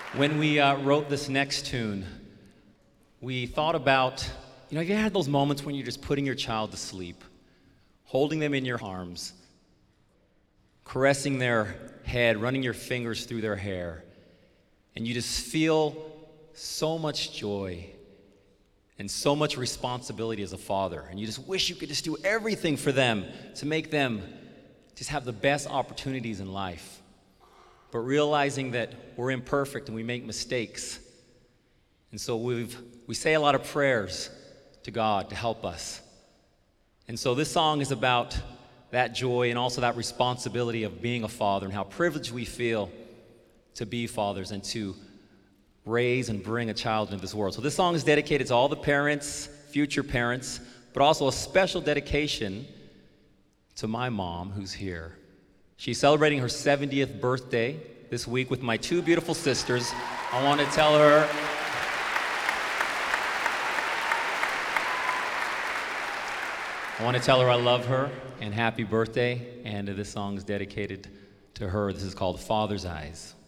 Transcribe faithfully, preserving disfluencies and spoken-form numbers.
When we uh, wrote this next tune, we thought about, you know, have you had those moments when you're just putting your child to sleep, holding them in your arms, caressing their head, running your fingers through their hair, and you just feel so much joy and so much responsibility as a father, and you just wish you could just do everything for them to make them just have the best opportunities in life. But realizing that we're imperfect and we make mistakes. And so we've, we say a lot of prayers to God to help us. And so this song is about that joy and also that responsibility of being a father and how privileged we feel to be fathers and to raise and bring a child into this world. So this song is dedicated to all the parents, future parents, but also a special dedication to my mom who's here. She's celebrating her seventieth birthday this week with my two beautiful sisters. I want to tell her I want to tell her I love her and happy birthday. And this song is dedicated to her. This is called Father's Eyes.